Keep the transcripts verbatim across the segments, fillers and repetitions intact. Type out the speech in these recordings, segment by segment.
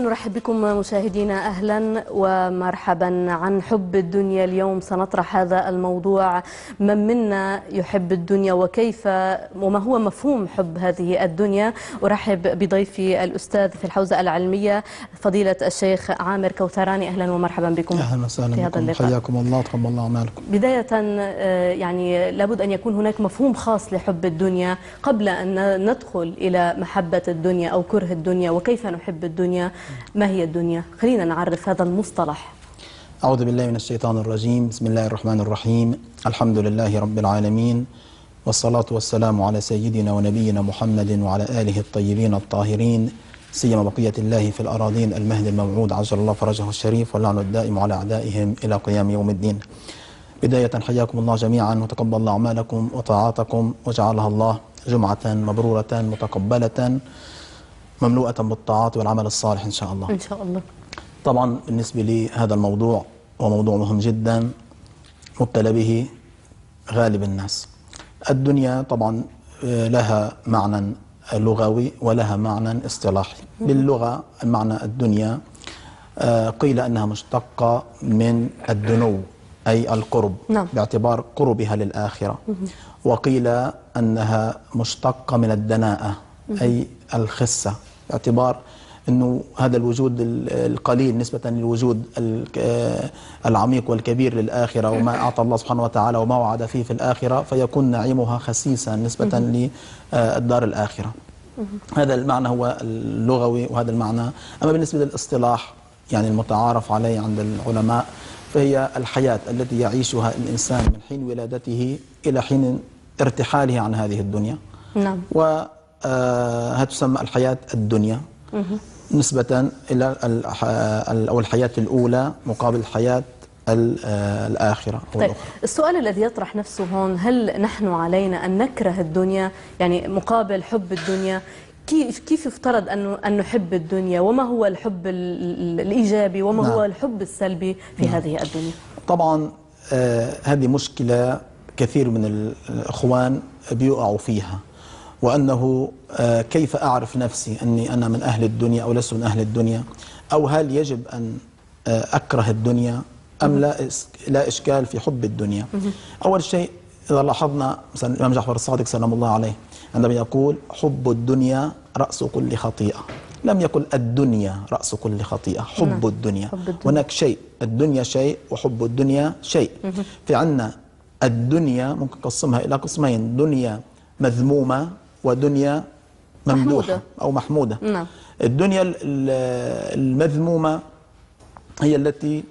نرحب بكم مشاهدينا، أهلا ومرحبا. عن حب الدنيا اليوم سنطرح هذا الموضوع: من منا يحب الدنيا وكيف وما هو مفهوم حب هذه الدنيا. أرحب بضيفي الأستاذ في الحوزة العلمية فضيلة الشيخ عامر كوثراني، أهلا ومرحبا بكم. أهلا وسهلا بكم، حياكم الله، تقبل الله أعمالكم. بداية يعني لابد أن يكون هناك مفهوم خاص لحب الدنيا قبل أن ندخل إلى محبة الدنيا أو كره الدنيا وكيف نحب الدنيا. ما هي الدنيا؟ خلينا نعرف هذا المصطلح. أعوذ بالله من الشيطان الرجيم، بسم الله الرحمن الرحيم، الحمد لله رب العالمين، والصلاة والسلام على سيدنا ونبينا محمد وعلى آله الطيبين الطاهرين، سيما بقية الله في الأراضين، المهدي الموعود عجل الله فرجه الشريف، واللعن الدائم على أعدائهم إلى قيام يوم الدين. بداية حياكم الله جميعا وتقبل الله أعمالكم وطاعاتكم، وجعلها الله جمعة مبرورة متقبلة مملوءة بالطاعات والعمل الصالح إن شاء الله. إن شاء الله. طبعا بالنسبة لي هذا الموضوع هو موضوع مهم جدا مبتلى به غالب الناس. الدنيا طبعا لها معنى لغوي ولها معنى اصطلاحي. باللغة المعنى الدنيا قيل أنها مشتقة من الدنو أي القرب، نعم. باعتبار قربها للآخرة. وقيل أنها مشتقة من الدناءة أي الخسة، باعتبار أنه هذا الوجود القليل نسبة للوجود العميق والكبير للآخرة وما أعطى الله سبحانه وتعالى وما وعد فيه في الآخرة، فيكون نعيمها خسيسا نسبة للدار الآخرة. هذا المعنى هو اللغوي وهذا المعنى. أما بالنسبة للاصطلاح يعني المتعارف عليه عند العلماء، فهي الحياة التي يعيشها الإنسان من حين ولادته إلى حين ارتحاله عن هذه الدنيا. نعم. وهذا تسمى الحياة الدنيا نسبة إلى أو الحياة الأولى مقابل الحياة الآخرة. طيب، السؤال الذي يطرح نفسه هون: هل نحن علينا أن نكره الدنيا يعني مقابل حب الدنيا؟ كيف كيف يفترض أن أن نحب الدنيا؟ وما هو الحب الإيجابي وما نعم. هو الحب السلبي في نعم. هذه الدنيا؟ طبعا آه هذه مشكلة كثير من الإخوان بيقعوا فيها، وأنه آه كيف أعرف نفسي أني أنا من أهل الدنيا أو لست من أهل الدنيا، أو هل يجب أن آه أكره الدنيا أم لا لا إشكال في حب الدنيا. أول شيء إذا لاحظنا مثلا الإمام جعفر الصادق سلام الله عليه عندما يقول حب الدنيا رأس كل خطيئة، لم يقل الدنيا رأس كل خطيئة، حب الدنيا. حب الدنيا. هناك شيء، الدنيا شيء وحب الدنيا شيء. في عندنا الدنيا ممكن نقسمها إلى قسمين: دنيا مذمومة ودنيا ممدوحة محمودة. أو محمودة. نعم. الدنيا المذمومة هي التي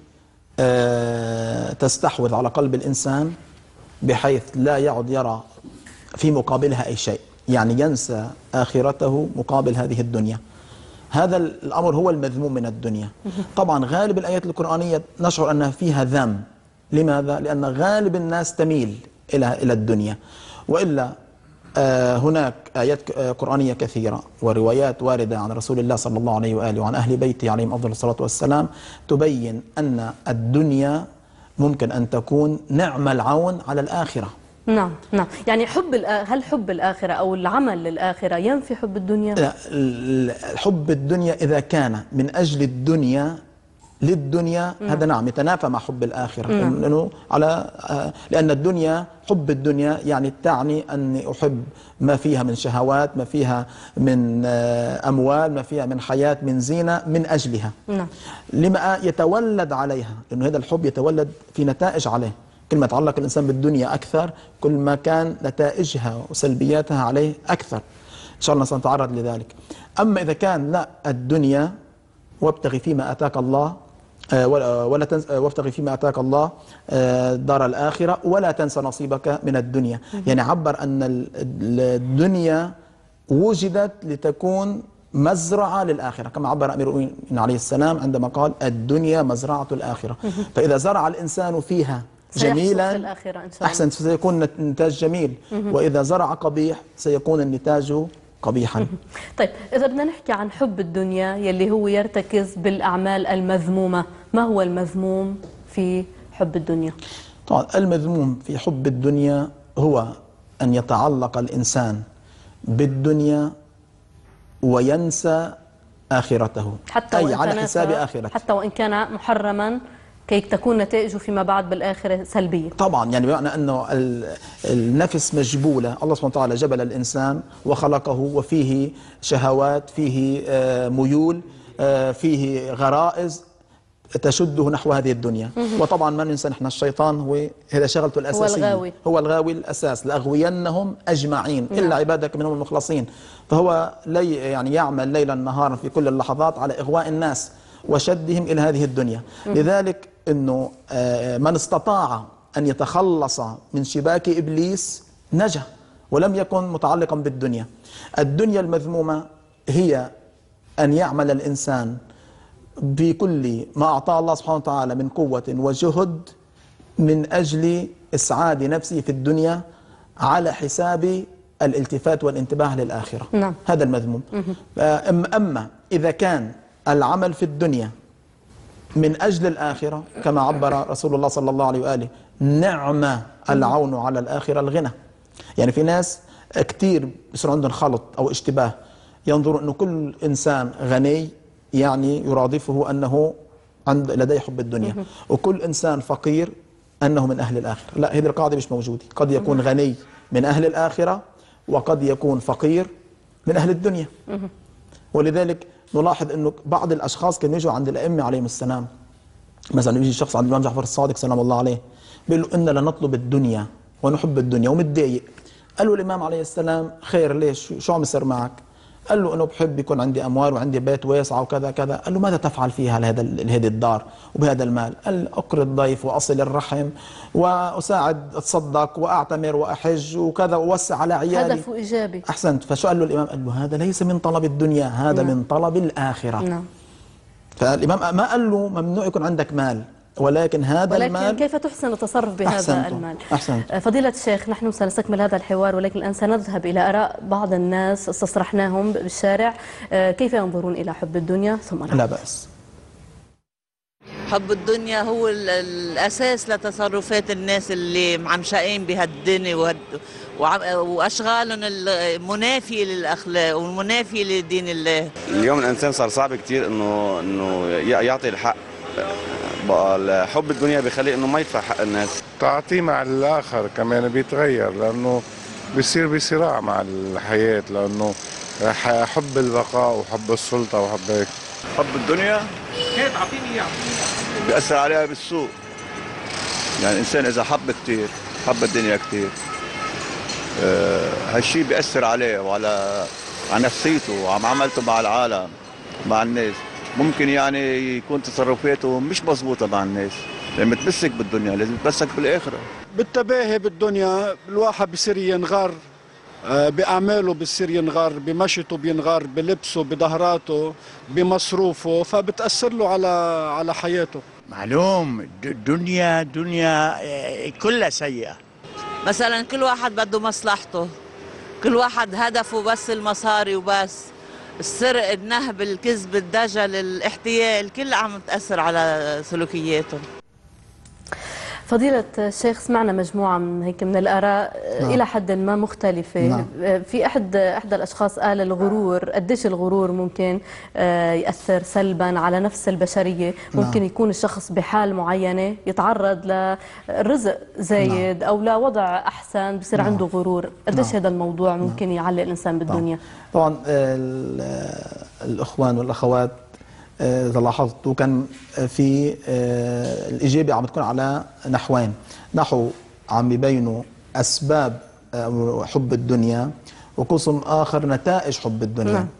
تستحوذ على قلب الإنسان بحيث لا يعد يرى في مقابلها أي شيء، يعني ينسى آخرته مقابل هذه الدنيا. هذا الأمر هو المذموم من الدنيا. طبعا غالب الآيات القرآنية نشعر أنها فيها ذم. لماذا؟ لأن غالب الناس تميل إلى إلى الدنيا، وإلا آه هناك آيات قرآنية كثيرة وروايات واردة عن رسول الله صلى الله عليه وآله وعن أهل بيته عليهم أفضل الصلاة والسلام تبين أن الدنيا ممكن أن تكون نعم العون على الآخرة. نعم نعم. يعني حب هل حب الآخرة أو العمل للآخرة ينفي حب الدنيا؟ لا، حب الدنيا إذا كان من أجل الدنيا للدنيا نعم. هذا نعم يتنافى مع حب الآخرة. نعم. لأنه على لأن الدنيا حب الدنيا يعني تعني أني أحب ما فيها من شهوات، ما فيها من أموال، ما فيها من حياة، من زينة، من أجلها. نعم. لما يتولد عليها، لأنه هذا الحب يتولد في نتائج عليه. كل ما يتعلق الإنسان بالدنيا أكثر كل ما كان نتائجها وسلبياتها عليه أكثر. إن شاء الله سنتعرض لذلك. أما إذا كان لا، الدنيا وابتغي فيما أتاك الله ولا تنس وابتغي فيما أتاك الله دار الآخرة ولا تنسى نصيبك من الدنيا. يعني عبر أن الدنيا وجدت لتكون مزرعة للآخرة، كما عبر أمير المؤمنين عليه السلام عندما قال الدنيا مزرعة الآخرة. فإذا زرع الإنسان فيها جميلا أحسن سيكون النتاج جميل، وإذا زرع قبيح سيكون النتاج قبيحا. طيب، إذا بدنا نحكي عن حب الدنيا يلي هو يرتكز بالأعمال المذمومة، ما هو المذموم في حب الدنيا؟ طبعا المذموم في حب الدنيا هو أن يتعلق الإنسان بالدنيا وينسى آخرته، حتى أي وإن على حساب آخرته، حتى وإن كان محرما كي تكون نتائجه فيما بعد بالآخرة سلبية. طبعا يعني بمعنى أنه النفس مجبولة، الله سبحانه وتعالى جبل الإنسان وخلقه وفيه شهوات، فيه ميول، فيه غرائز تشده نحو هذه الدنيا. وطبعا ما ننسى نحن الشيطان هو هذا شغلته الأساسية، هو الغاوي هو الغاوي الأساس، لأغوينهم أجمعين إلا عبادك منهم المخلصين. فهو لي يعني يعمل ليلا نهارا في كل اللحظات على إغواء الناس وشدهم إلى هذه الدنيا. لذلك أنه من استطاع أن يتخلص من شباك إبليس نجا ولم يكن متعلقا بالدنيا. الدنيا المذمومة هي أن يعمل الإنسان بكل ما أعطاه الله سبحانه وتعالى من قوة وجهد من أجل إسعاد نفسه في الدنيا على حساب الالتفات والانتباه للآخرة. نعم. هذا المذموم. أما إذا كان العمل في الدنيا من أجل الآخرة كما عبر رسول الله صلى الله عليه وآله: نعم العون على الآخرة الغنى. يعني في ناس كتير بيصير عندهم خلط أو اشتباه، ينظر أنه كل إنسان غني يعني يرادفه أنه عند لديه حب الدنيا، وكل إنسان فقير أنه من أهل الآخرة. لا، هذه القاعدة مش موجودة. قد يكون غني من أهل الآخرة وقد يكون فقير من أهل الدنيا. ولذلك نلاحظ أنه بعض الأشخاص كانوا يجوا عند الأئمة عليهم السلام، مثلا يجي شخص عند الإمام جعفر الصادق سلام الله عليه بيقول له: إنا لنطلب الدنيا ونحب الدنيا ومتضايق. قال له الإمام عليه السلام: خير، ليش؟ شو عم يصير معك؟ قال له: أنه بحب يكون عندي أموال وعندي بيت واسع وكذا كذا. قال له: ماذا تفعل فيها لهذا هذه الدار وبهذا المال؟ قال: أقري الضيف وأصل الرحم وأساعد أتصدق وأعتمر وأحج وكذا وأوسع على عيالي. هدف إيجابي. أحسنت. فشو قال له الإمام؟ قال له: هذا ليس من طلب الدنيا، هذا نعم. من طلب الآخرة. نعم. فالإمام ما قال له ممنوع يكون عندك مال، ولكن هذا ولكن المال كيف تحسن التصرف بهذا أحسنت. المال. أحسنت. فضيلة الشيخ، نحن سنستكمل هذا الحوار، ولكن الآن سنذهب إلى آراء بعض الناس استصرحناهم بالشارع كيف ينظرون إلى حب الدنيا، ثم لا بأس. حب الدنيا هو الأساس لتصرفات الناس اللي معمشقين بهالدنيا وهد... وأشغالهم المنافية للأخلاق والمنافية لدين الله. اليوم الإنسان صار صعب كتير إنه إنه يعطي الحق. بقى حب الدنيا بيخلي إنه ما يدفع حق الناس. تعاطيه مع الآخر كمان بيتغير، لأنه بيصير بصراع مع الحياة، لأنه حب البقاء وحب السلطة وحب هيك. حب الدنيا هيك اعطيني اياه بيأثر عليها بالسوء. يعني الإنسان إذا حب كتير، حب الدنيا كتير، آه هالشيء بيأثر عليه وعلى على نفسيته وعلى عملته مع العالم مع الناس. ممكن يعني يكون تصرفاته مش مضبوطة مع الناس، لما تمسك بالدنيا لازم تمسك بالآخرة. بالتباهي بالدنيا الواحد بصير ينغار بأعماله، بصير ينغار بمشيته، بينغار بلبسه، بظهراته، بمصروفه، فبتأثر له على على حياته. معلوم الدنيا دنيا كلها سيئة. مثلا كل واحد بده مصلحته، كل واحد هدفه بس المصاري وبس. السرقة، النهب، الكذب، الدجل، الاحتيال، كلها عم تأثر على سلوكياتهم. فضيلة الشيخ، سمعنا مجموعة من هيك من الآراء نعم. إلى حد ما مختلفة. نعم. في أحد أحد الأشخاص قال الغرور، قديش الغرور ممكن يأثر سلبا على نفس البشرية. ممكن نعم. يكون الشخص بحال معينة يتعرض لرزق زايد نعم. أو لوضع أحسن، بصير نعم. عنده غرور. قديش نعم. هذا الموضوع ممكن نعم. يعلق الإنسان بالدنيا؟ طبعا الإخوان والأخوات إذا لاحظتوا كان في الإجابة عم تكون على نحوين، نحو عم يبينوا أسباب حب الدنيا، وقسم آخر نتائج حب الدنيا. نعم.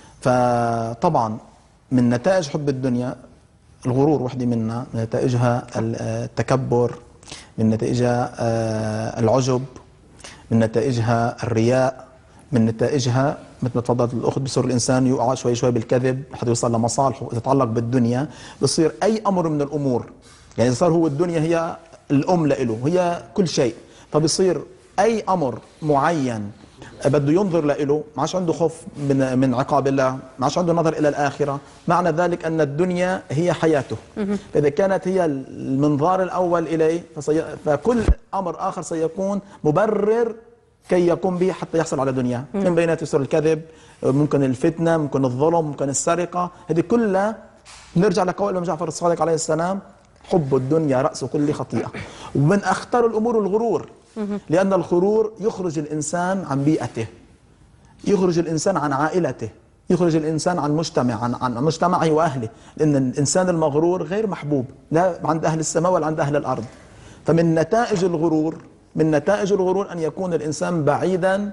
فطبعا من نتائج حب الدنيا الغرور وحدة منها، من نتائجها التكبر، من نتائجها العجب، من نتائجها الرياء، من نتائجها مثل ما تفضلت الاخت بصير الانسان يقع شوي شوي بالكذب حتى يوصل لمصالحه. اذا تتعلق بالدنيا بصير اي امر من الامور، يعني صار هو الدنيا هي الام له، هي كل شيء، فبصير اي امر معين بده ينظر له، ما عادش عنده خوف من من عقاب الله، ما عادش عنده نظر الى الاخره. معنى ذلك ان الدنيا هي حياته، فاذا كانت هي المنظار الاول اليه فكل امر اخر سيكون مبرر كي يقوم به حتى يحصل على دنيا، من بينات يسر الكذب، ممكن الفتنة، ممكن الظلم، ممكن السرقة. هذه كلها نرجع لقول الإمام جعفر الصادق عليه السلام: حب الدنيا رأس كل خطيئة. ومن أخطر الأمور الغرور، لأن الغرور يخرج الإنسان عن بيئته، يخرج الإنسان عن عائلته، يخرج الإنسان عن مجتمع عن, عن مجتمعه وأهله، لأن الإنسان المغرور غير محبوب لا عند أهل السماء ولا عند أهل الأرض. فمن نتائج الغرور من نتائج الغرور أن يكون الإنسان بعيدا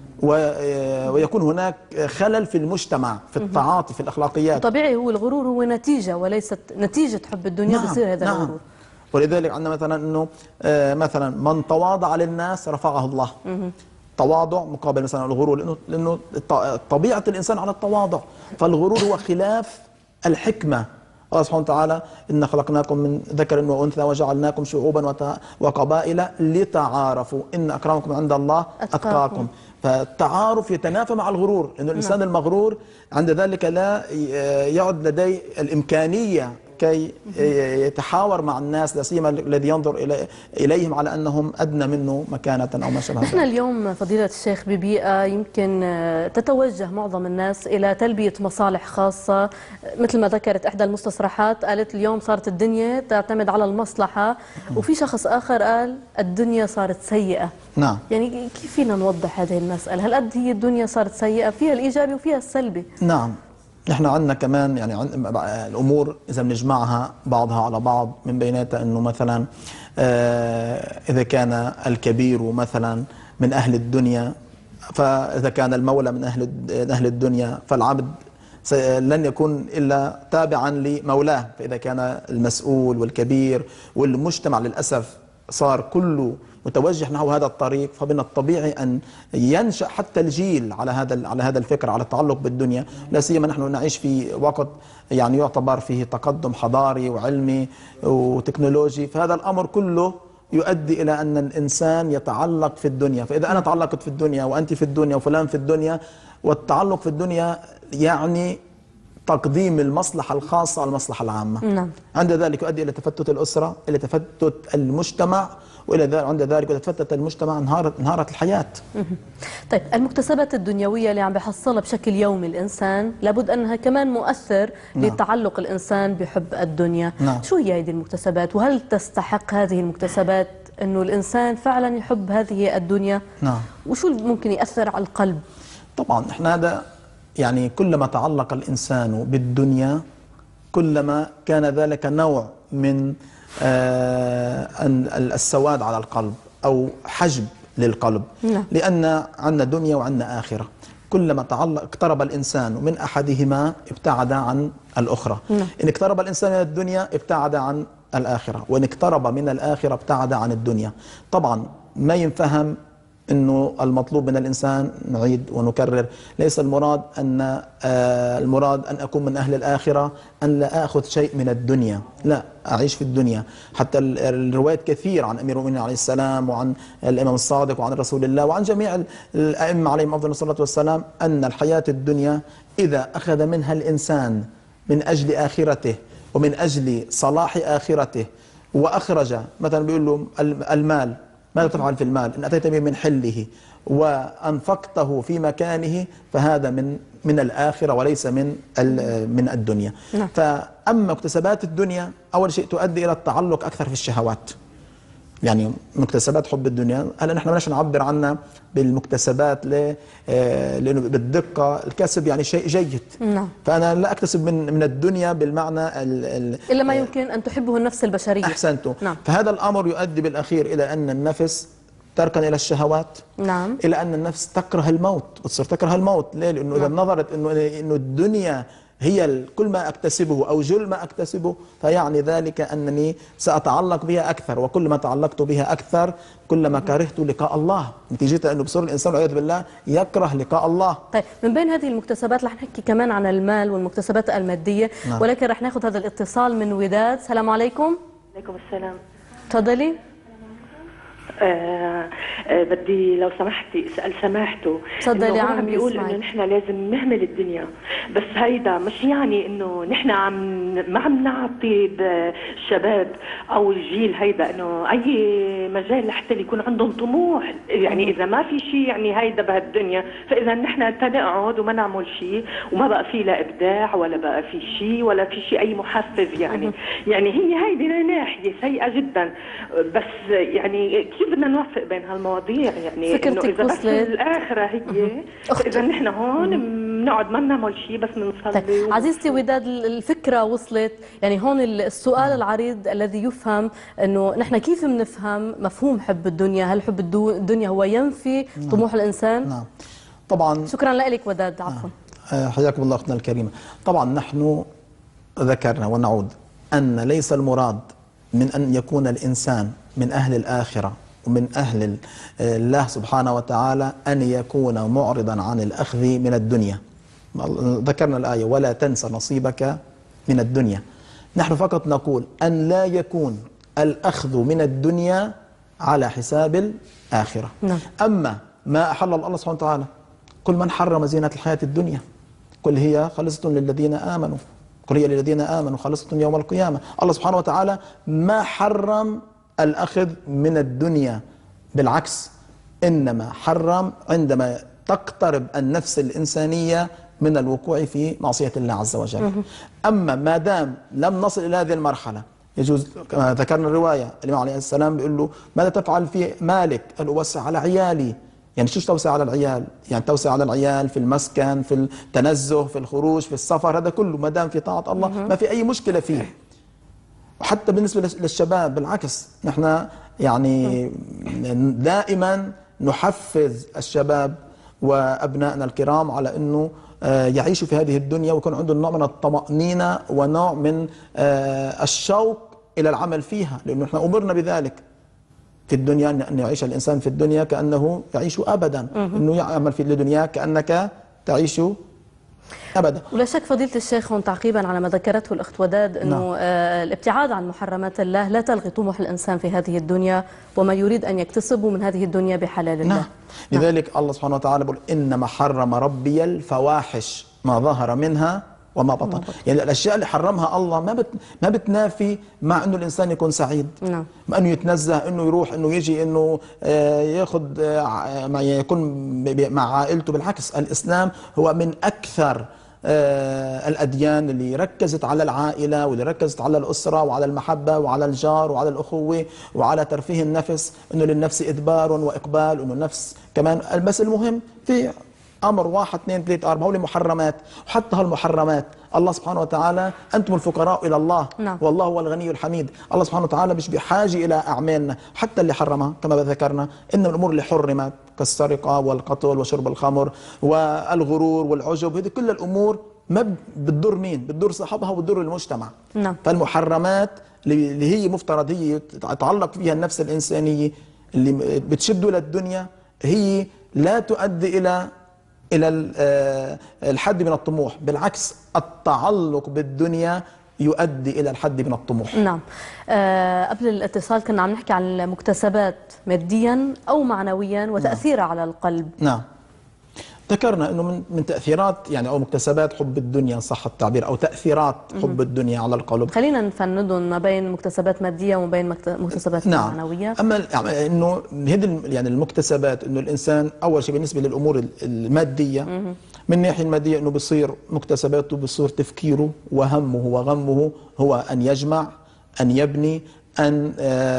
ويكون هناك خلل في المجتمع، في التعاطي، في الأخلاقيات. طبيعي، هو الغرور هو نتيجة وليست نتيجة حب الدنيا. نعم بصير هذا نعم الغرور. ولذلك عندنا مثلا أنه مثلا من تواضع للناس رفعه الله. تواضع مقابل مثلا الغرور، لأنه لأنه طبيعة الإنسان على التواضع، فالغرور هو خلاف الحكمة. الله سبحانه وتعالى: إن خلقناكم من ذكر وأنثى وجعلناكم شعوبا وقبائل لتعارفوا إن أكرمكم عند الله أتقاكم. فالتعارف يتنافى مع الغرور، لأن الإنسان المغرور عند ذلك لا يعد لديه الإمكانية كي يتحاور مع الناس، لا سيما الذي ينظر إليهم على أنهم أدنى منه مكانة أو ما شابه ذلك. نحن اليوم فضيلة الشيخ ببيئة يمكن تتوجه معظم الناس إلى تلبية مصالح خاصة، مثل ما ذكرت إحدى المستصرحات، قالت اليوم صارت الدنيا تعتمد على المصلحة، وفي شخص آخر قال الدنيا صارت سيئة. نعم. يعني كيف فينا نوضح هذه المسألة؟ هل قد هي الدنيا صارت سيئة؟ فيها الإيجابي وفيها السلبي. نعم. نحن عندنا كمان يعني الأمور إذا بنجمعها بعضها على بعض، من بيناتها أنه مثلا إذا كان الكبير مثلا من أهل الدنيا، فإذا كان المولى من أهل أهل الدنيا، فالعبد لن يكون إلا تابعا لمولاه. فإذا كان المسؤول والكبير والمجتمع للأسف صار كله متوجه نحو هذا الطريق، فمن الطبيعي أن ينشأ حتى الجيل على هذا على هذا الفكر، على التعلق بالدنيا. لا سيما نحن نعيش في وقت يعني يعتبر فيه تقدم حضاري وعلمي وتكنولوجي، فهذا الأمر كله يؤدي إلى أن الإنسان يتعلق في الدنيا. فإذا أنا تعلقت في الدنيا وأنت في الدنيا وفلان في الدنيا، والتعلق في الدنيا يعني تقديم المصلحة الخاصة على المصلحة العامة. نعم. عند ذلك يؤدي إلى تفتت الأسرة، إلى تفتت المجتمع، وإلى عند ذلك إذا تفتت المجتمع انهارت انهارت الحياة. طيب المكتسبات الدنيوية اللي عم بحصلها بشكل يومي الإنسان لابد أنها كمان مؤثر نعم. لتعلق الإنسان بحب الدنيا. نعم. شو هي هذه المكتسبات؟ وهل تستحق هذه المكتسبات أنه الإنسان فعلا يحب هذه الدنيا؟ نعم. وشو ممكن يأثر على القلب؟ طبعا احنا هذا يعني كلما تعلق الإنسان بالدنيا كلما كان ذلك نوع من آه السواد على القلب أو حجب للقلب. نعم. لأن عندنا دنيا وعندنا آخرة، كلما تعلق اقترب الإنسان من أحدهما ابتعد عن الأخرى. نعم. إن اقترب الإنسان من الدنيا ابتعد عن الآخرة، وإن اقترب من الآخرة ابتعد عن الدنيا. طبعا ما ينفهم انه المطلوب من الانسان، نعيد ونكرر، ليس المراد ان المراد ان اكون من اهل الاخره ان لا اخذ شيء من الدنيا، لا اعيش في الدنيا. حتى الروايات كثير عن امير المؤمنين عليه السلام وعن الامام الصادق وعن رسول الله وعن جميع الائمه عليهم افضل الصلاه والسلام ان الحياه الدنيا اذا اخذ منها الانسان من اجل اخرته ومن اجل صلاح اخرته، واخرج مثلا بيقول له المال، ماذا تفعل في المال؟ إن أتيت به من حله وأنفقته في مكانه فهذا من من الآخرة وليس من من الدنيا. نعم. فأما مكتسبات الدنيا أول شيء تؤدي إلى التعلق أكثر في الشهوات. يعني مكتسبات حب الدنيا، هلا نحن بدناش نعبر عنها بالمكتسبات ليه؟ لأنه بالدقة الكسب يعني شيء جيد. نعم. فأنا لا أكتسب من من الدنيا بالمعنى ال ال إلا ما يمكن أن تحبه النفس البشرية. أحسنتوا. نعم. فهذا الأمر يؤدي بالأخير إلى أن النفس تركن إلى الشهوات. نعم. إلى أن النفس تكره الموت وتصير تكره الموت. ليه؟ لأنه إذا نظرت إنه إنه الدنيا هي كل ما أكتسبه أو جل ما أكتسبه، فيعني ذلك أنني سأتعلق بها أكثر، وكل ما تعلقت بها أكثر كلما كرهت لقاء الله، نتيجة أنه بصير الإنسان والعياذ بالله يكره لقاء الله. طيب من بين هذه المكتسبات رح نحكي كمان عن المال والمكتسبات المادية. نعم. ولكن رح ناخذ هذا الاتصال من وداد. السلام عليكم. عليكم السلام. تفضلي. آه آه بدي لو سمحتي اسال سماحته. تفضلي. عم عم بيقول انه نحن لازم نهمل الدنيا، بس هيدا مش يعني انه نحن عم ما عم نعطي الشباب او الجيل هيدا انه اي مجال لحتى يكون عندهم طموح. يعني اذا ما في شيء يعني هيدا بهالدنيا، فاذا نحن تنقعد وما نعمل شيء وما بقى في لا ابداع ولا بقى في شيء ولا في شيء اي محفز. يعني يعني هي هيدي ناحيه سيئه جدا. بس يعني كيف بدنا نوفق بين هالمواضيع؟ يعني انه اذا بس الاخره هي، اذا نحن هون بنقعد ما بنعمل شيء بس بنصلي. طيب. عزيزتي وداد، الفكره وصلت. يعني هون السؤال العريض الذي يفهم انه نحن كيف بنفهم مفهوم حب الدنيا؟ هل حب الدنيا هو ينفي نعم. طموح الانسان؟ نعم طبعا. شكرا لك وداد. عفوا. آه. حياكم الله اختنا الكريمه. طبعا نحن ذكرنا ونعود ان ليس المراد من ان يكون الانسان من اهل الاخره ومن أهل الله سبحانه وتعالى أن يكون معرضا عن الأخذ من الدنيا. ذكرنا الآية ولا تنس نصيبك من الدنيا. نحن فقط نقول أن لا يكون الأخذ من الدنيا على حساب الآخرة. نعم. أما ما أحل الله سبحانه وتعالى، كل من حرم زينة الحياة الدنيا قل هي خالصة للذين آمنوا، قل هي للذين آمنوا خالصة يوم القيامة. الله سبحانه وتعالى ما حرم الأخذ من الدنيا، بالعكس إنما حرم عندما تقترب النفس الإنسانية من الوقوع في معصية الله عز وجل. أما ما دام لم نصل إلى هذه المرحلة، يجوز كما ذكرنا الرواية الإمام عليه السلام بيقول له ماذا تفعل في مالك؟ قال أوسع على عيالي. يعني شو توسع على العيال؟ يعني توسع على العيال في المسكن، في التنزه، في الخروج، في السفر، هذا كله ما دام في طاعة الله ما في أي مشكلة فيه. وحتى بالنسبة للشباب بالعكس، نحن يعني دائما نحفز الشباب وأبنائنا الكرام على أنه يعيشوا في هذه الدنيا ويكون عندهم نوع من الطمأنينة ونوع من الشوق إلى العمل فيها، لأنه نحن أمرنا بذلك في الدنيا، أن يعيش الإنسان في الدنيا كأنه يعيش أبدا، أنه يعمل في الدنيا كأنك تعيش أبدا. ولا شك فضيلة الشيخ هون تعقيبا على ما ذكرته الأخت وداد أنه نعم. آه الابتعاد عن محرمات الله لا تلغي طموح الإنسان في هذه الدنيا وما يريد أن يكتسبه من هذه الدنيا بحلال الله. نعم. لذلك نعم. الله سبحانه وتعالى يقول إنما حرم ربي الفواحش ما ظهر منها وما بطن. يعني الأشياء اللي حرمها الله ما بت ما بتنافي مع إنه الإنسان يكون سعيد. نعم. مع إنه يتنزه، إنه يروح، إنه يجي، إنه ياخذ مع يكون مع عائلته. بالعكس الإسلام هو من أكثر آه الأديان اللي ركزت على العائلة واللي ركزت على الأسرة وعلى المحبة وعلى الجار وعلى الأخوة وعلى ترفيه النفس، إنه للنفس إدبار وإقبال، إنه النفس كمان. بس المهم في أمر واحد اثنين ثلاثة أربعة هول محرمات، وحتى هالمحرمات الله سبحانه وتعالى أنتم الفقراء إلى الله نعم. والله هو الغني الحميد. الله سبحانه وتعالى مش بحاجة إلى أعمالنا، حتى اللي حرمها كما ذكرنا إن الأمور اللي حرمت كالسرقة والقتل وشرب الخمر والغرور والعجب، هذه كل الأمور ما بتضر مين؟ بتضر صاحبها وبتضر المجتمع. نعم. فالمحرمات اللي هي مفترض هي تتعلق فيها النفس الإنسانية اللي بتشده للدنيا، هي لا تؤدي إلى إلى الحد من الطموح، بالعكس التعلق بالدنيا يؤدي إلى الحد من الطموح. نعم. أه قبل الاتصال كنا عم نحكي عن المكتسبات ماديا أو معنويا وتأثيرها نعم. على القلب. نعم. ذكرنا أنه من من تأثيرات يعني أو مكتسبات حب الدنيا صح التعبير، أو تأثيرات حب الدنيا على القلب. خلينا نفندهم ما بين مكتسبات مادية وما بين مكتسبات نعم. معنوية. أما أنه هذه يعني المكتسبات، أنه الإنسان أول شيء بالنسبة للأمور المادية مم. من الناحية المادية أنه بصير مكتسباته، بصير تفكيره وهمه وغمه هو أن يجمع، أن يبني، أن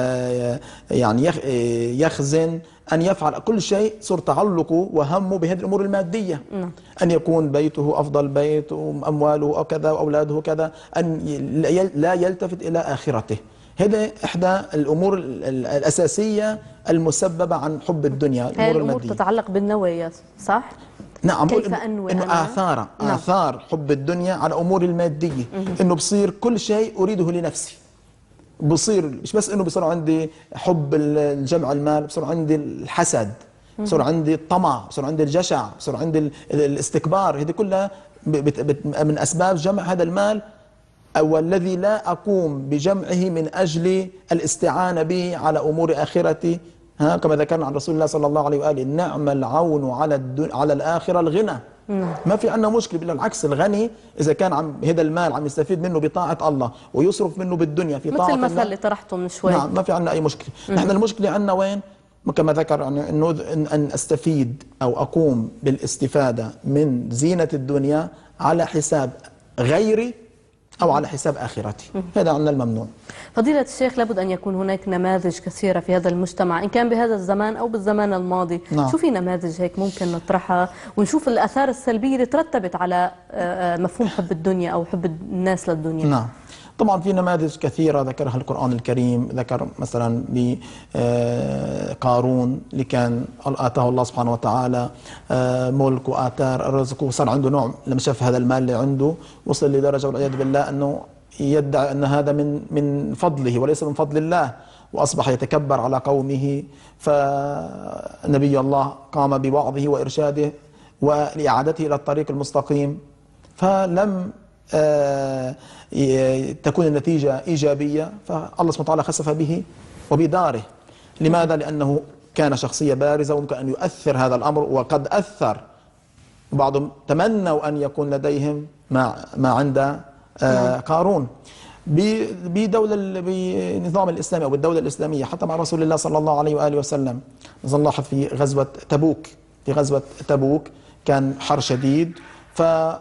يعني يخزن، أن يفعل كل شيء صار تعلقه وهمه بهذه الأمور المادية. م. أن يكون بيته أفضل بيت وأمواله أو كذا وأولاده كذا، أن لا يلتفت إلى آخرته. هذا إحدى الأمور الأساسية المسببة عن حب الدنيا. هذه الأمور المادية تتعلق بالنوايا صح؟ نعم. كيف أنوي إنه آثار نعم. آثار حب الدنيا على أمور المادية م. إنه بصير كل شيء أريده لنفسي. بصير مش بس انه بصير عندي حب الجمع المال، بصير عندي الحسد، بصير عندي الطمع، بصير عندي الجشع، بصير عندي الاستكبار. هذه كلها من اسباب جمع هذا المال، او الذي لا اقوم بجمعه من اجل الاستعانه به على امور اخرتي ها كما ذكرنا عن رسول الله صلى الله عليه وآله: نعم العون على الدن... على الآخرة الغنى. ما في عندنا مشكلة، بالعكس الغني إذا كان عم هذا المال عم يستفيد منه بطاعة الله ويصرف منه بالدنيا في طاعة مثل الله، المثل اللي طرحته من شوي. نعم ما في عندنا أي مشكلة. نحن المشكلة عندنا وين؟ كما ذكر يعني انه ان استفيد او اقوم بالاستفاده من زينه الدنيا على حساب غيري او على حساب اخرتي، هذا عندنا الممنوع. فضيلة الشيخ، لابد ان يكون هناك نماذج كثيره في هذا المجتمع، ان كان بهذا الزمان او بالزمان الماضي. نعم. شو في نماذج هيك ممكن نطرحها ونشوف الاثار السلبيه اللي ترتبت على مفهوم حب الدنيا او حب الناس للدنيا؟ نعم طبعا في نماذج كثيرة ذكرها القرآن الكريم. ذكر مثلا بقارون اللي كان آتاه الله سبحانه وتعالى ملك وآثار الرزق، وصار عنده نوع لما شاف هذا المال اللي عنده وصل لدرجة والعياذ بالله أنه يدعي أن هذا من من فضله وليس من فضل الله، وأصبح يتكبر على قومه. فنبي الله قام بوعظه وإرشاده ولإعادته إلى الطريق المستقيم، فلم آه تكون النتيجة إيجابية، فالله سبحانه وتعالى خسف به وبداره. لماذا؟ لأنه كان شخصية بارزة وممكن أن يؤثر هذا الأمر، وقد أثر. بعضهم تمنوا أن يكون لديهم ما ما عند آه قارون. بدولة بنظام الإسلامي أو بالدولة الإسلامية حتى مع رسول الله صلى الله عليه وآله وسلم، نلاحظ في غزوة تبوك في غزوة تبوك كان حر شديد، ف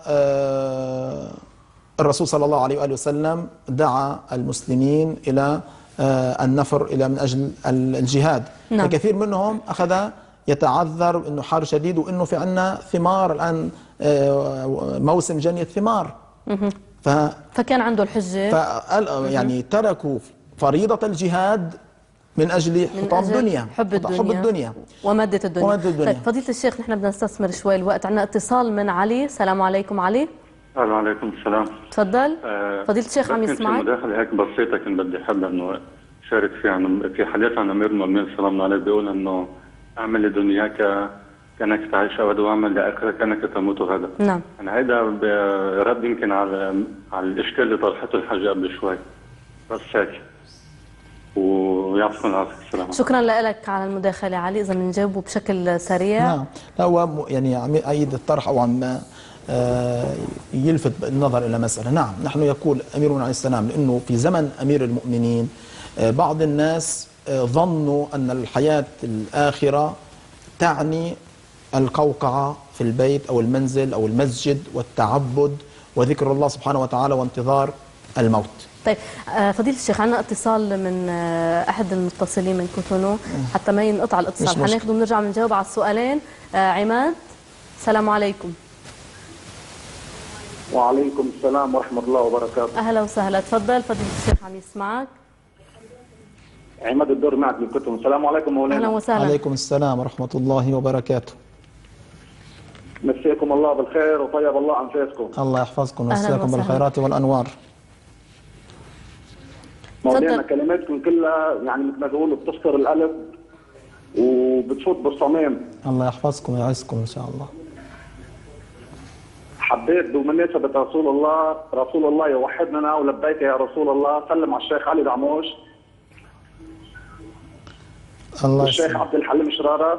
الرسول صلى الله عليه وآله وسلم دعا المسلمين إلى النفر إلى من أجل الجهاد. نعم. فكثير منهم أخذ يتعذر أنه حار شديد وأنه في عنا ثمار الآن موسم جني الثمار. ف فكان عنده الحجة، يعني تركوا فريضة الجهاد من أجل حطام الدنيا، حب الدنيا, حب الدنيا ومادة الدنيا. ومادة الدنيا. طيب فضيلة الشيخ، نحن بدنا نستثمر شوي الوقت، عندنا اتصال من علي. السلام عليكم علي. وعليكم السلام. تفضل. آه فضيلة الشيخ عم يسمعك. في مداخلة هيك بسيطة كنت بدي أحب إنه شارك فيها. عن في حديث عن أمير المؤمنين صلى الله عليه بيقول إنه أعمل لدنياك كأنك تعيش أبدا وأعمل لآخرتك كأنك تموت غدا. نعم. أنا هيدا رد يمكن على على الإشكال اللي طرحته الحاجة قبل شوي، بس هيك. ويعطيكم العافية. السلام. شكرا لك على المداخلة علي. إذا بنجاوبه بشكل سريع. نعم. لا هو يعني عم يأيد الطرح أو عم يلفت النظر إلى مسألة. نعم نحن يقول أميرنا عليه السلام، لأنه في زمن أمير المؤمنين بعض الناس ظنوا أن الحياة الآخرة تعني القوقعة في البيت أو المنزل أو المسجد والتعبد وذكر الله سبحانه وتعالى وانتظار الموت. طيب فضيلة الشيخ، عندنا اتصال من أحد المتصلين من كوتونو، حتى ما ينقطع الاتصال حناخده ونرجع بنجاوب على السؤالين. عماد، السلام عليكم. وعليكم السلام ورحمة الله وبركاته. أهلا وسهلا، تفضل فضيلة الشيخ عم يسمعك. عماد الدور معك من كوتونو. السلام عليكم مولانا. أهلا وسهلا. عليكم السلام ورحمة الله وبركاته. مسيكم الله بالخير وطيب الله أنفاسكم. الله يحفظكم ويسعدكم بالخيرات والأنوار. مولانا كلماتكم كلها يعني مثل ما بيقولوا بتسطر القلب وبتفوت بالصميم. الله يحفظكم ويعزكم إن شاء الله. حبيت بمناسبة رسول الله رسول الله يوحدنا ولبيك يا رسول الله، سلم على الشيخ علي دعموش الله والشيخ عبد الحليم شرارة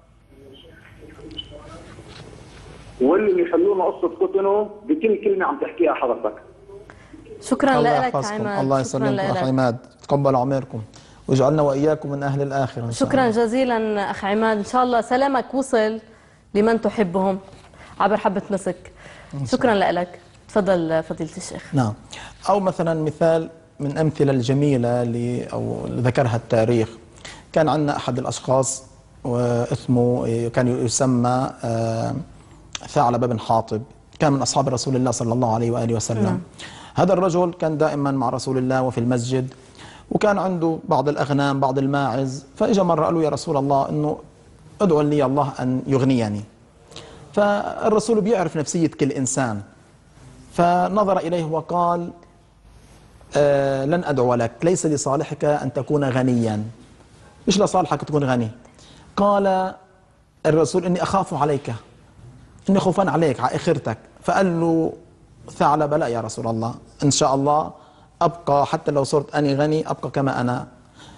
واللي يحلونا قصة كوتونو بكل كلمة عم تحكيها حضرتك. شكرا لك عماد. الله يسلمك أخ عماد، تقبل عمركم واجعلنا وإياكم من أهل الآخرة إن شاء شكرا الله. جزيلا أخ عماد، إن شاء الله سلامك وصل لمن تحبهم عبر حبة مسك. شكرا لك. تفضل فضيلة الشيخ. نعم. أو مثلا مثال من أمثلة الجميلة اللي أو ذكرها التاريخ، كان عندنا أحد الأشخاص واسمه كان يسمى ثعلب بن حاطب، كان من أصحاب رسول الله صلى الله عليه وآله وسلم. نعم. هذا الرجل كان دائما مع رسول الله وفي المسجد، وكان عنده بعض الأغنام بعض الماعز، فإجا مرة قال له يا رسول الله إنه ادعو لي الله أن يغنيني. فالرسول بيعرف نفسية كل إنسان، فنظر إليه وقال آه لن أدعو لك، ليس لصالحك أن تكون غنيا، مش لصالحك تكون غني. قال الرسول إني أخاف عليك، إني خوفان عليك على آخرتك. فقال له ثعلب لا يا رسول الله، إن شاء الله أبقى حتى لو صرت أني غني أبقى كما أنا.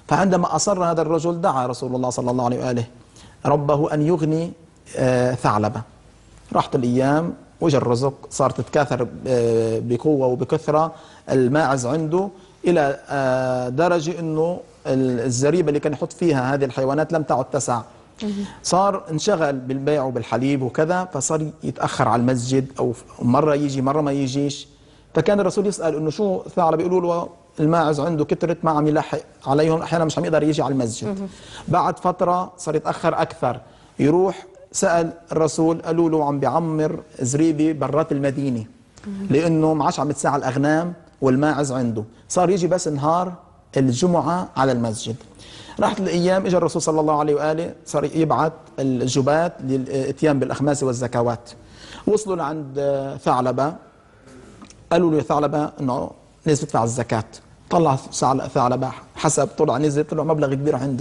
فعندما أصر هذا الرجل دعا رسول الله صلى الله عليه وآله ربه أن يغني ثعلبة. راحت الأيام وجا الرزق، صارت تتكاثر بقوة وبكثرة الماعز عنده، إلى درجة أنه الزريبة اللي كان يحط فيها هذه الحيوانات لم تعد تسع. صار انشغل بالبيع وبالحليب وكذا، فصار يتأخر على المسجد، أو مرة يجي مرة ما يجيش. فكان الرسول يسأل أنه شو ثعلبة، يقولوا له الماعز عنده كترت ما عم يلحق عليهم، أحيانا مش عم يقدر يجي على المسجد. بعد فترة صار يتأخر أكثر، يروح سأل الرسول، قالوا له عم بيعمر زريبة برات المدينة لأنه ما عادش عم يتساع الأغنام والماعز عنده، صار يجي بس نهار الجمعة على المسجد. راحت الأيام اجى الرسول صلى الله عليه وآله صار يبعث الجبات للإتيان بالأخماس والزكوات. وصلوا لعند ثعلبة، قالوا له يا ثعلبة إنه لازم تدفع الزكاة. طلع ثعلبة حسب، طلع نزل طلع مبلغ كبير عنده.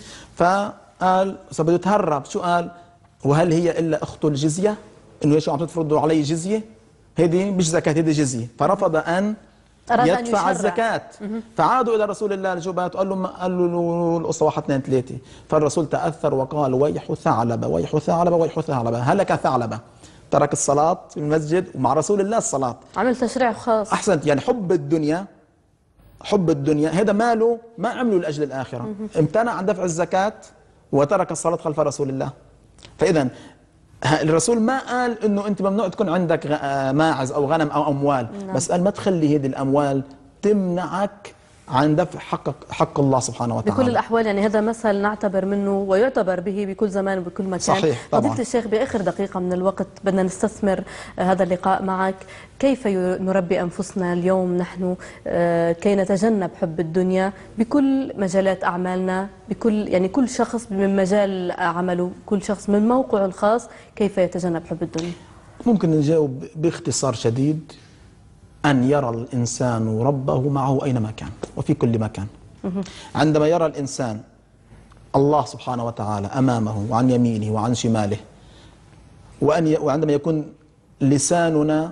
فقال بده يتهرب، شو قال؟ وهل هي إلا أخت الجزية؟ إنه ليش عم تفرضوا علي جزية؟ هذه مش زكاة، هذه جزية. فرفض أن يدفع الزكاة. فعادوا إلى رسول الله الجبات، قال له قالوا له القصة واحد اثنين ثلاثة. فالرسول تأثر وقال ويح ثعلبة ويح ثعلبة ويح ثعلبة، هلك ثعلبة. ترك الصلاة في المسجد ومع رسول الله الصلاة، عمل تشريع خاص. أحسنت. يعني حب الدنيا، حب الدنيا هذا ماله ما عمله لأجل الآخرة. امتنع عن دفع الزكاة وترك الصلاة خلف رسول الله. فإذا الرسول ما قال انه انت ممنوع تكون عندك ماعز او غنم او اموال، نعم. بس قال ما تخلي هذه الاموال تمنعك عن دفع حق حق الله سبحانه وتعالى. بكل الاحوال يعني هذا مثل نعتبر منه ويعتبر به بكل زمان وبكل مكان. صحيح طبعا. فضيلة الشيخ باخر دقيقة من الوقت بدنا نستثمر هذا اللقاء معك، كيف نربي انفسنا اليوم نحن كي نتجنب حب الدنيا بكل مجالات اعمالنا، بكل يعني كل شخص من مجال عمله، كل شخص من موقعه الخاص كيف يتجنب حب الدنيا؟ ممكن نجاوب باختصار شديد، أن يرى الإنسان ربه معه أينما كان وفي كل مكان. عندما يرى الإنسان الله سبحانه وتعالى أمامه وعن يمينه وعن شماله، وأن ي... وعندما يكون لساننا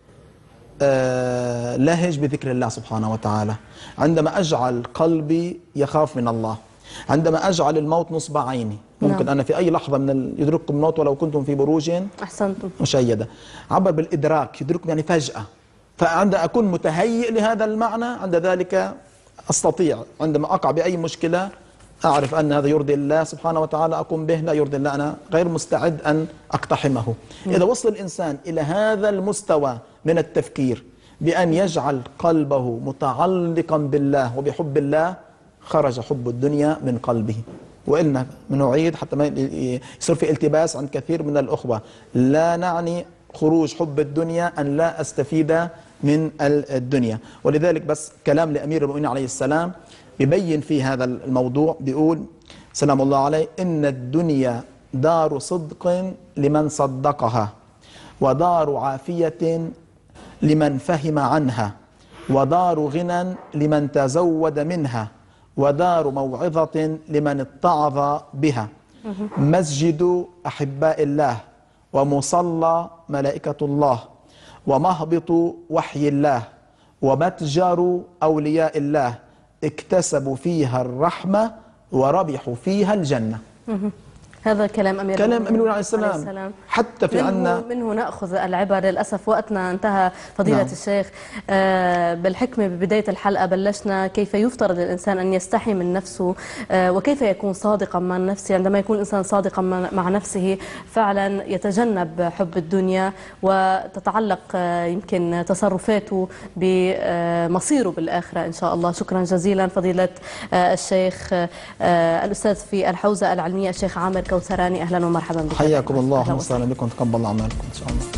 آه لهج بذكر الله سبحانه وتعالى، عندما أجعل قلبي يخاف من الله، عندما أجعل الموت نصب عيني، ممكن نعم. أنا في أي لحظة من ال... يدرككم الموت ولو كنتم في بروج أحسنتم مشيدة. عبر بالإدراك، يدرككم يعني فجأة. فعندما أكون متهيئ لهذا المعنى، عند ذلك أستطيع عندما أقع بأي مشكلة أعرف أن هذا يرضي الله سبحانه وتعالى أقوم به، لا يرضي الله أنا غير مستعد أن أقتحمه. إذا وصل الإنسان إلى هذا المستوى من التفكير بأن يجعل قلبه متعلقا بالله وبحب الله، خرج حب الدنيا من قلبه. وإلنا نعيد حتى ما يصير في التباس عند كثير من الأخوة، لا نعني خروج حب الدنيا أن لا أستفيد من الدنيا. ولذلك بس كلام لأمير المؤمنين عليه السلام بيبين في هذا الموضوع، بيقول سلام الله عليه: إن الدنيا دار صدق لمن صدقها، ودار عافية لمن فهم عنها، ودار غنى لمن تزود منها، ودار موعظة لمن اتعظ بها، مسجد أحباء الله، ومصلى ملائكة الله، ومهبط وحي الله، ومتجر أولياء الله، اكتسبوا فيها الرحمة وربحوا فيها الجنة. هذا كلام أمير كلام أمير عليه السلام. السلام. حتى في منه عنا منه نأخذ العبر. للأسف وقتنا انتهى فضيلة نعم. الشيخ. آه بالحكمة ببداية الحلقة بلشنا كيف يفترض الإنسان أن يستحي من نفسه، آه وكيف يكون صادقا مع نفسه. عندما يكون الإنسان صادقا مع نفسه فعلا يتجنب حب الدنيا، وتتعلق آه يمكن تصرفاته بمصيره بالآخرة إن شاء الله. شكرا جزيلا فضيلة آه الشيخ آه الأستاذ في الحوزة العلمية الشيخ عامر كوثراني، أهلا ومرحبا بك. حياكم الله وسهلا بكم، تقبل أعمالكم إن شاء الله.